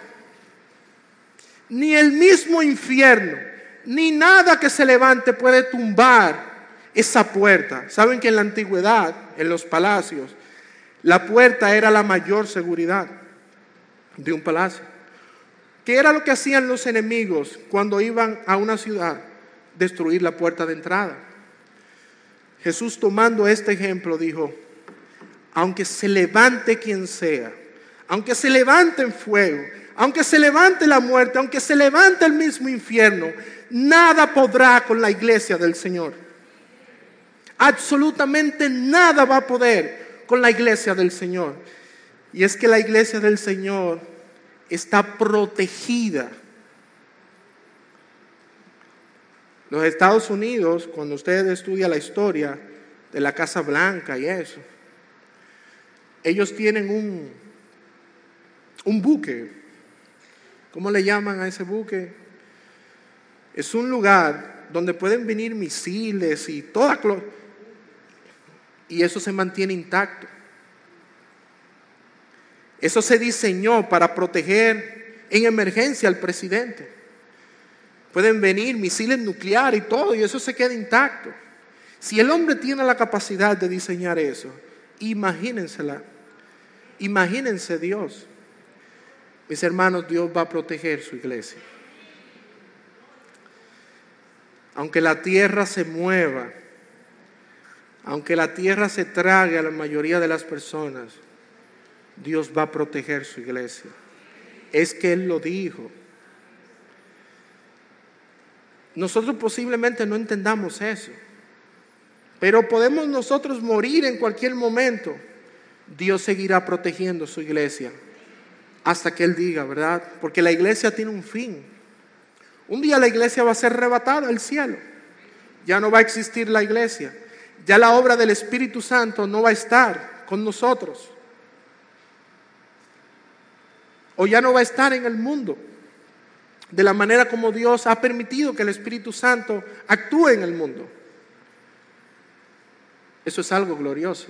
ni el mismo infierno, ni nada que se levante puede tumbar esa puerta. Saben que en la antigüedad, en los palacios, la puerta era la mayor seguridad de un palacio. ¿Qué era lo que hacían los enemigos cuando iban a una ciudad? Destruir la puerta de entrada. Jesús, tomando este ejemplo, dijo: aunque se levante quien sea, aunque se levante en fuego, aunque se levante la muerte, aunque se levante el mismo infierno, nada podrá con la iglesia del Señor. Absolutamente nada va a poder con la iglesia del Señor. Y es que la iglesia del Señor está protegida. Los Estados Unidos, cuando usted estudia la historia de la Casa Blanca y eso, ellos tienen un, un buque. ¿Cómo le llaman a ese buque? Es un lugar donde pueden venir misiles y toda clo- y eso se mantiene intacto. Eso se diseñó para proteger en emergencia al presidente. Pueden venir misiles nucleares y todo, y eso se queda intacto. Si el hombre tiene la capacidad de diseñar eso, imagínensela, imagínense Dios. Mis hermanos, Dios va a proteger su iglesia. Aunque la tierra se mueva, aunque la tierra se trague a la mayoría de las personas, Dios va a proteger su iglesia. Es que Él lo dijo. Nosotros posiblemente no entendamos eso, pero podemos nosotros morir en cualquier momento. Dios seguirá protegiendo su iglesia hasta que Él diga, ¿verdad? Porque la iglesia tiene un fin. Un día la iglesia va a ser arrebatada al cielo. Ya no va a existir la iglesia. Ya la obra del Espíritu Santo no va a estar con nosotros. O ya no va a estar en el mundo de la manera como Dios ha permitido que el Espíritu Santo actúe en el mundo. Eso es algo glorioso.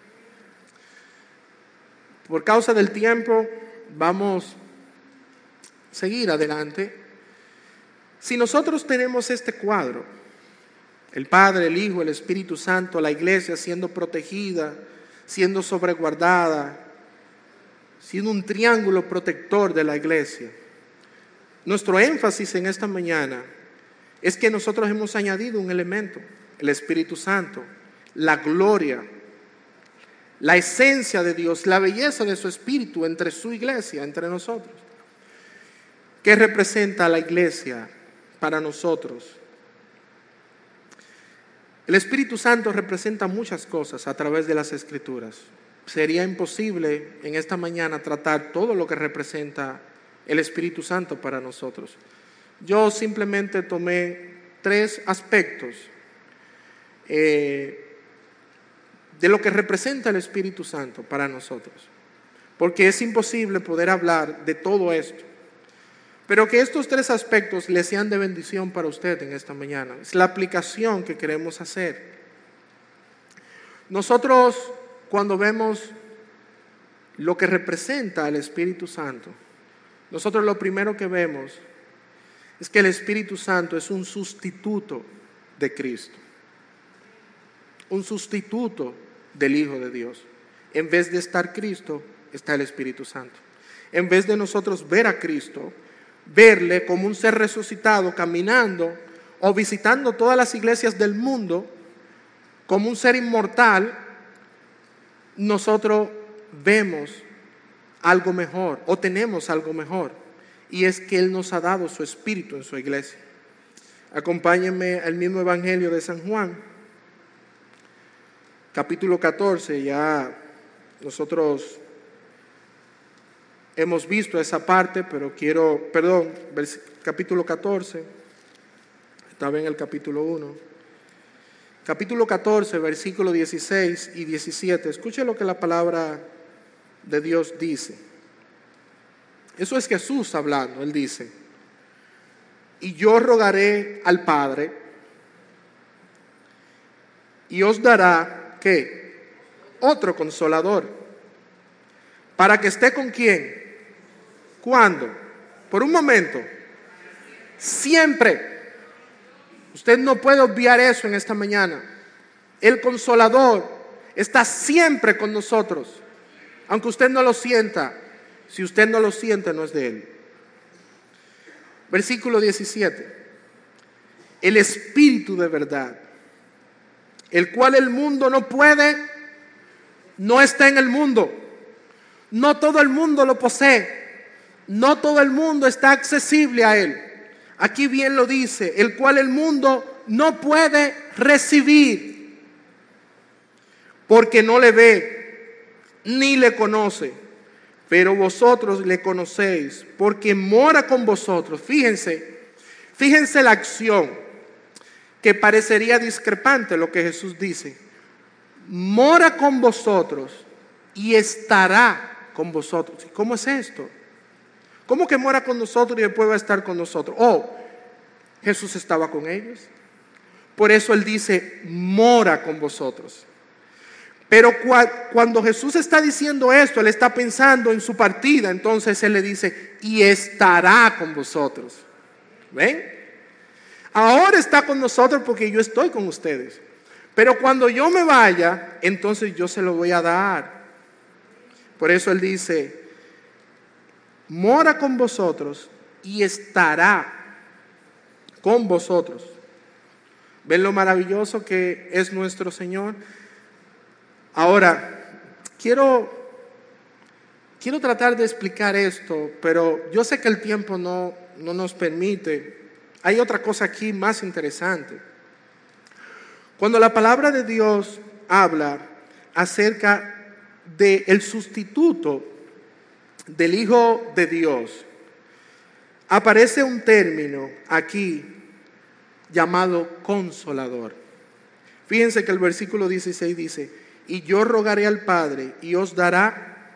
Por causa del tiempo, vamos a seguir adelante. Si nosotros tenemos este cuadro, el Padre, el Hijo, el Espíritu Santo, la iglesia siendo protegida, siendo sobreguardada, siendo un triángulo protector de la iglesia, nuestro énfasis en esta mañana es que nosotros hemos añadido un elemento, el Espíritu Santo, la gloria, la esencia de Dios, la belleza de su Espíritu entre su iglesia, entre nosotros. ¿Qué representa la iglesia para nosotros? El Espíritu Santo representa muchas cosas a través de las Escrituras. Sería imposible en esta mañana tratar todo lo que representa el Espíritu Santo para nosotros. Yo simplemente tomé tres aspectos eh, de lo que representa el Espíritu Santo para nosotros, porque es imposible poder hablar de todo esto, pero que estos tres aspectos le sean de bendición para usted en esta mañana. Es la aplicación que queremos hacer. Nosotros, cuando vemos lo que representa el Espíritu Santo, nosotros lo primero que vemos es que el Espíritu Santo es un sustituto de Cristo, un sustituto del Hijo de Dios. En vez de estar Cristo, está el Espíritu Santo. En vez de nosotros ver a Cristo, verle como un ser resucitado caminando o visitando todas las iglesias del mundo como un ser inmortal, nosotros vemos algo mejor o tenemos algo mejor, y es que Él nos ha dado su Espíritu en su iglesia. Acompáñenme al mismo Evangelio de San Juan, capítulo catorce. Ya nosotros hemos visto esa parte, pero quiero, perdón, capítulo catorce, estaba en el capítulo uno. Capítulo catorce, versículos dieciséis y diecisiete. Escuche lo que la palabra de Dios dice. Eso es Jesús hablando. Él dice: y yo rogaré al Padre, y os dará, ¿qué? Otro consolador, para que esté con quién. ¿Cuándo? Por un momento. Siempre. Usted no puede obviar eso en esta mañana. El Consolador está siempre con nosotros, aunque usted no lo sienta. Si usted no lo siente, no es de Él. Versículo diecisiete. El Espíritu de verdad, el cual el mundo no puede, no está en el mundo. No todo el mundo lo posee. No todo el mundo está accesible a Él. Aquí bien lo dice, el cual el mundo no puede recibir, porque no le ve, ni le conoce. Pero vosotros le conocéis, porque mora con vosotros. Fíjense, fíjense la acción, que parecería discrepante lo que Jesús dice. Mora con vosotros y estará con vosotros. ¿Cómo es esto? ¿Cómo que mora con nosotros y después va a estar con nosotros? Oh, Jesús estaba con ellos. Por eso Él dice, mora con vosotros. Pero cuando Jesús está diciendo esto, Él está pensando en su partida. Entonces Él le dice, y estará con vosotros. ¿Ven? Ahora está con nosotros porque yo estoy con ustedes. Pero cuando yo me vaya, entonces yo se lo voy a dar. Por eso Él dice, mora con vosotros y estará con vosotros. ¿Ven lo maravilloso que es nuestro Señor? Ahora, quiero, quiero tratar de explicar esto, pero yo sé que el tiempo no, no nos permite. Hay otra cosa aquí más interesante. Cuando la palabra de Dios habla acerca del sustituto del Hijo de Dios, aparece un término aquí llamado consolador. Fíjense que el versículo dieciséis dice, y yo rogaré al Padre y os dará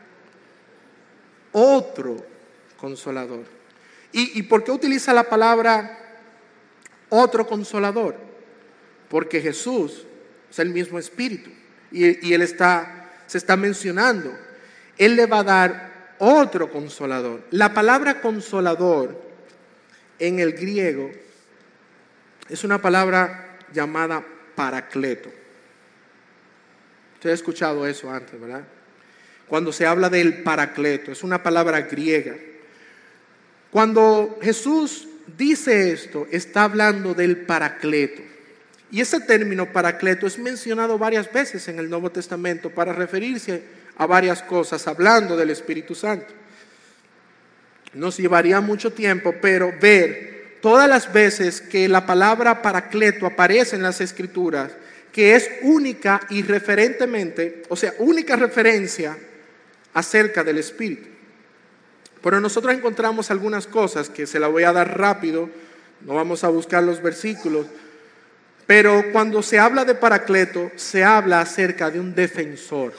otro consolador. ¿Y, y por qué utiliza la palabra otro consolador? Porque Jesús es el mismo Espíritu y, y Él está, se está mencionando. Él le va a dar otro consolador. La palabra consolador en el griego es una palabra llamada paracleto. Usted ha escuchado eso antes, ¿verdad? Cuando se habla del paracleto, es una palabra griega. Cuando Jesús dice esto, está hablando del paracleto. Y ese término paracleto es mencionado varias veces en el Nuevo Testamento para referirse a varias cosas, hablando del Espíritu Santo. Nos llevaría mucho tiempo, pero ver todas las veces que la palabra paracleto aparece en las Escrituras, que es única y referentemente, o sea, única referencia acerca del Espíritu. Pero nosotros encontramos algunas cosas que se las voy a dar rápido, no vamos a buscar los versículos, pero cuando se habla de paracleto, se habla acerca de un defensor.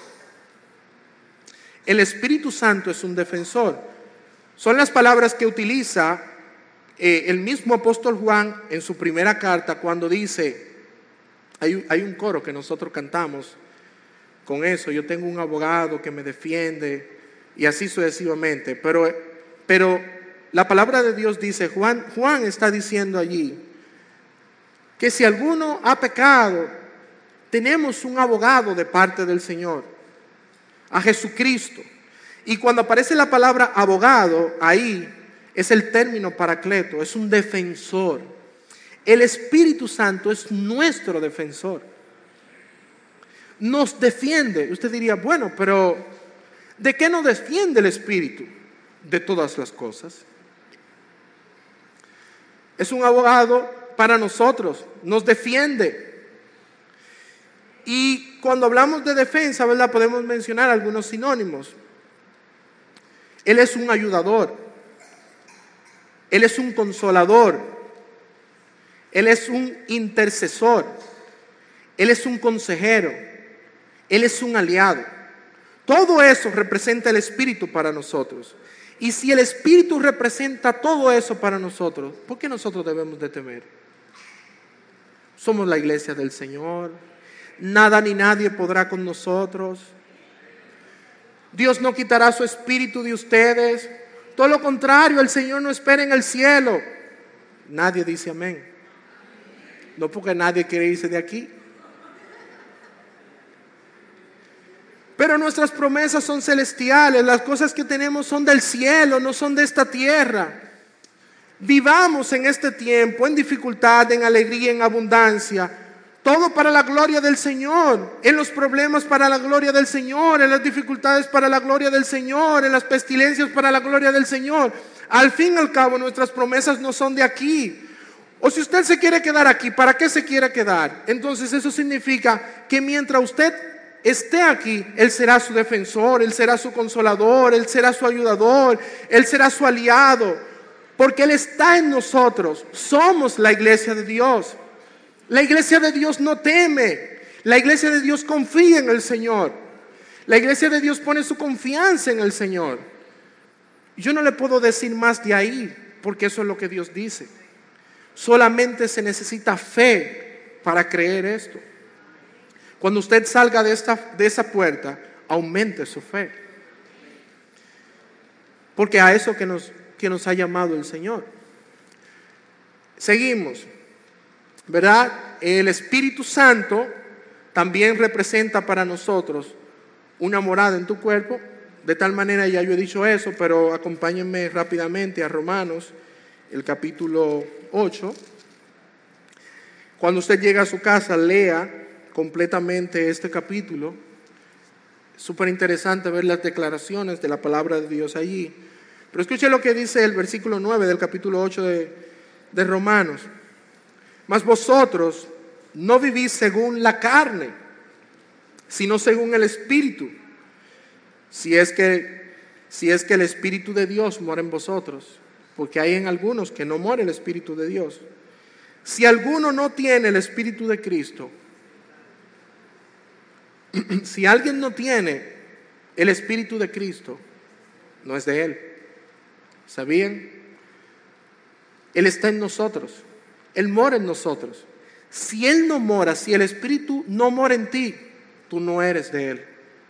El Espíritu Santo es un defensor. Son las palabras que utiliza eh, el mismo apóstol Juan en su primera carta cuando dice, hay, hay un coro que nosotros cantamos con eso, yo tengo un abogado que me defiende y así sucesivamente, pero, pero la palabra de Dios dice, Juan, Juan está diciendo allí que si alguno ha pecado, tenemos un abogado de parte del Señor, a Jesucristo. Y cuando aparece la palabra abogado, ahí es el término paracleto, es un defensor. El Espíritu Santo es nuestro defensor. Nos defiende. Usted diría, bueno, pero ¿de qué nos defiende el Espíritu? De todas las cosas. Es un abogado para nosotros, nos defiende. Y cuando hablamos de defensa, ¿verdad? Podemos mencionar algunos sinónimos. Él es un ayudador. Él es un consolador. Él es un intercesor. Él es un consejero. Él es un aliado. Todo eso representa el Espíritu para nosotros. Y si el Espíritu representa todo eso para nosotros, ¿por qué nosotros debemos de temer? Somos la iglesia del Señor. Nada ni nadie podrá con nosotros. Dios no quitará su espíritu de ustedes. Todo lo contrario, el Señor nos espera en el cielo. Nadie dice amén. No porque nadie quiere irse de aquí. Pero nuestras promesas son celestiales. Las cosas que tenemos son del cielo, no son de esta tierra. Vivamos en este tiempo en dificultad, en alegría, en abundancia. Todo para la gloria del Señor. En los problemas para la gloria del Señor. En las dificultades para la gloria del Señor. En las pestilencias para la gloria del Señor. Al fin y al cabo, nuestras promesas no son de aquí. O si usted se quiere quedar aquí, ¿para qué se quiere quedar? Entonces eso significa que mientras usted esté aquí, Él será su defensor, Él será su consolador, Él será su ayudador, Él será su aliado, porque Él está en nosotros. Somos la iglesia de Dios. La iglesia de Dios no teme, la iglesia de Dios confía en el Señor, la iglesia de Dios pone su confianza en el Señor. Yo no le puedo decir más de ahí, porque eso es lo que Dios dice. Solamente se necesita fe para creer esto. Cuando usted salga de, esta, de esa puerta, aumente su fe. Porque a eso que nos, que nos ha llamado el Señor. Seguimos, ¿verdad? El Espíritu Santo también representa para nosotros una morada en tu cuerpo. De tal manera, ya yo he dicho eso, pero acompáñenme rápidamente a Romanos, el capítulo ocho. Cuando usted llega a su casa, lea completamente este capítulo. Es súper interesante ver las declaraciones de la palabra de Dios allí. Pero escuche lo que dice el versículo nueve del capítulo ocho de, de Romanos. Mas vosotros no vivís según la carne, sino según el Espíritu. Si es que, si es que el Espíritu de Dios mora en vosotros. Porque hay en algunos que no mora el Espíritu de Dios. Si alguno no tiene el Espíritu de Cristo, si alguien no tiene el Espíritu de Cristo, no es de Él. ¿Sabían? Él está en nosotros. Él mora en nosotros. Si Él no mora, si el Espíritu no mora en ti, tú no eres de Él.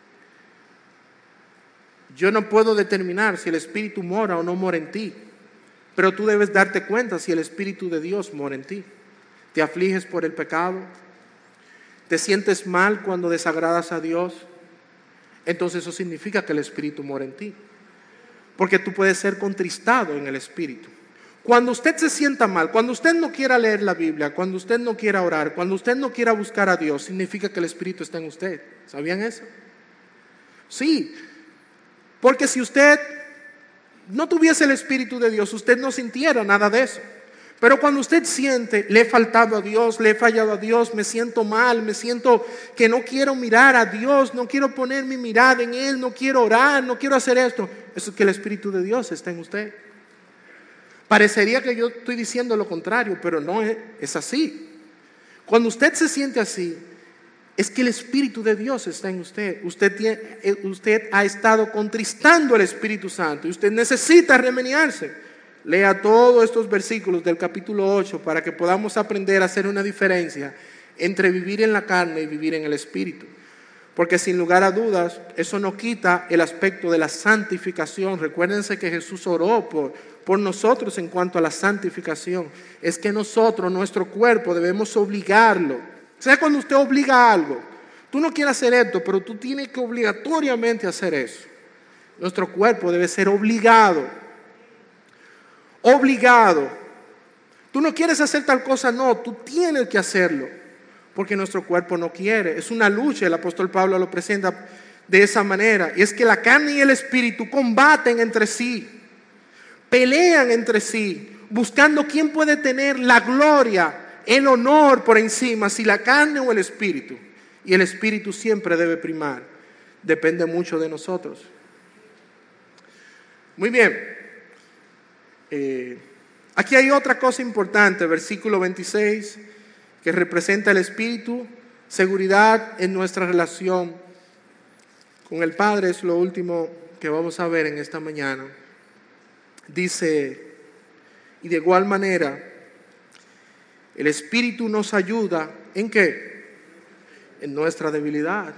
Yo no puedo determinar si el Espíritu mora o no mora en ti. Pero tú debes darte cuenta si el Espíritu de Dios mora en ti. ¿Te afliges por el pecado? ¿Te sientes mal cuando desagradas a Dios? Entonces eso significa que el Espíritu mora en ti. Porque tú puedes ser contristado en el Espíritu. Cuando usted se sienta mal, cuando usted no quiera leer la Biblia, cuando usted no quiera orar, cuando usted no quiera buscar a Dios, significa que el Espíritu está en usted. ¿Sabían eso? Sí. Porque si usted no tuviese el Espíritu de Dios, usted no sintiera nada de eso. Pero cuando usted siente, le he faltado a Dios, le he fallado a Dios, me siento mal, me siento que no quiero mirar a Dios, no quiero poner mi mirada en Él, no quiero orar, no quiero hacer esto, eso es que el Espíritu de Dios está en usted. Parecería que yo estoy diciendo lo contrario, pero no es, es así. Cuando usted se siente así, es que el Espíritu de Dios está en usted. Usted, tiene, usted ha estado contristando al Espíritu Santo y usted necesita remediarse. Lea todos estos versículos del capítulo ocho para que podamos aprender a hacer una diferencia entre vivir en la carne y vivir en el Espíritu. Porque sin lugar a dudas, eso no quita el aspecto de la santificación. Recuérdense que Jesús oró por, por nosotros en cuanto a la santificación. Es que nosotros, nuestro cuerpo, debemos obligarlo. O sea, cuando usted obliga a algo, tú no quieres hacer esto, pero tú tienes que obligatoriamente hacer eso. Nuestro cuerpo debe ser obligado. Obligado. Tú no quieres hacer tal cosa, no, tú tienes que hacerlo. Porque nuestro cuerpo no quiere. Es una lucha, el apóstol Pablo lo presenta de esa manera. Y es que la carne y el espíritu combaten entre sí. Pelean entre sí, buscando quién puede tener la gloria, el honor por encima, si la carne o el espíritu. Y el espíritu siempre debe primar. Depende mucho de nosotros. Muy bien. Eh, aquí hay otra cosa importante, versículo veintiséis, que representa el espíritu, seguridad en nuestra relación con el Padre. Es lo último que vamos a ver en esta mañana. Dice, y de igual manera, el Espíritu nos ayuda, ¿en qué? En nuestra debilidad.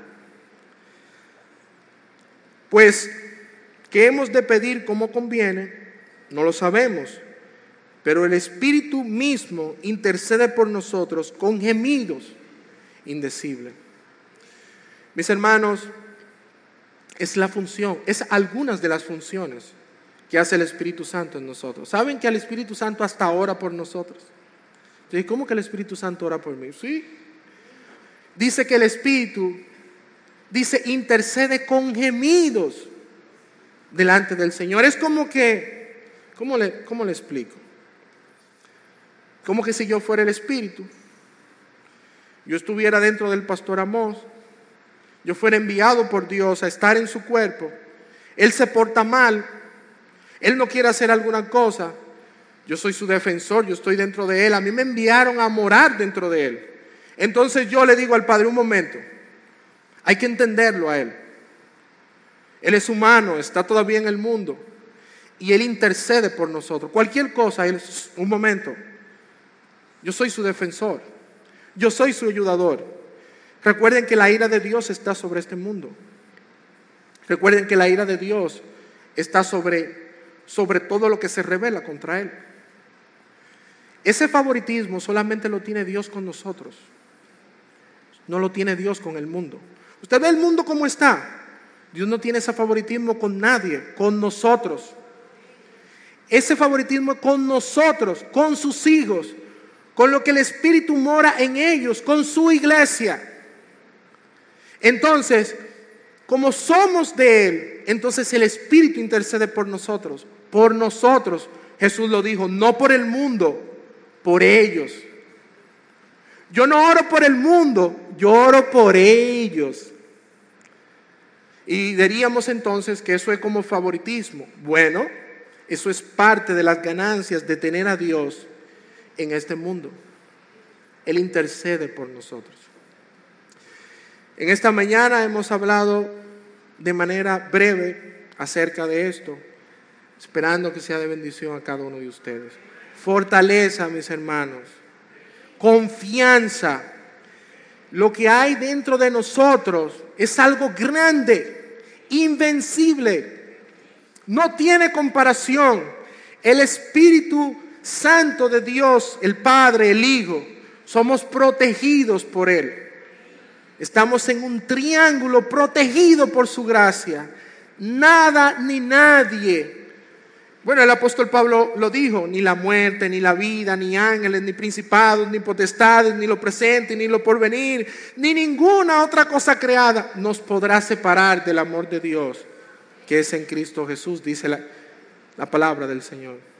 Pues, ¿qué hemos de pedir como conviene? No lo sabemos, pero el Espíritu mismo intercede por nosotros con gemidos indecibles. Mis hermanos, es la función, es algunas de las funciones que que hace el Espíritu Santo en nosotros. ¿Saben que el Espíritu Santo hasta ora por nosotros? Entonces, ¿cómo que el Espíritu Santo ora por mí? Sí. Dice que el Espíritu, dice, intercede con gemidos delante del Señor. Es como que, ¿cómo le, cómo le explico? Como que si yo fuera el Espíritu, yo estuviera dentro del pastor Amós, yo fuera enviado por Dios a estar en su cuerpo, él se porta mal, él no quiere hacer alguna cosa, yo soy su defensor, yo estoy dentro de él, a mí me enviaron a morar dentro de él. Entonces yo le digo al Padre, un momento, hay que entenderlo a él. Él es humano, está todavía en el mundo y él intercede por nosotros. Cualquier cosa, él, un momento, yo soy su defensor, yo soy su ayudador. Recuerden que la ira de Dios está sobre este mundo. Recuerden que la ira de Dios está sobre, sobre todo lo que se revela contra él. Ese favoritismo solamente lo tiene Dios con nosotros. No lo tiene Dios con el mundo. Usted ve el mundo como está. Dios no tiene ese favoritismo con nadie, con nosotros. Ese favoritismo es con nosotros, con sus hijos, con lo que el Espíritu mora en ellos, con su iglesia. Entonces, como somos de Él, entonces el Espíritu intercede por nosotros, por nosotros. Jesús lo dijo, no por el mundo, por ellos. Yo no oro por el mundo, yo oro por ellos. Y diríamos entonces que eso es como favoritismo. Bueno, eso es parte de las ganancias de tener a Dios en este mundo. Él intercede por nosotros. En esta mañana hemos hablado de manera breve acerca de esto, esperando que sea de bendición a cada uno de ustedes. Fortaleza, mis hermanos, confianza. Lo que hay dentro de nosotros es algo grande, invencible, no tiene comparación. El Espíritu Santo de Dios, el Padre, el Hijo, somos protegidos por Él. Estamos en un triángulo protegido por su gracia. Nada ni nadie. Bueno, el apóstol Pablo lo dijo, ni la muerte, ni la vida, ni ángeles, ni principados, ni potestades, ni lo presente, ni lo porvenir, ni ninguna otra cosa creada nos podrá separar del amor de Dios, que es en Cristo Jesús, dice la, la palabra del Señor.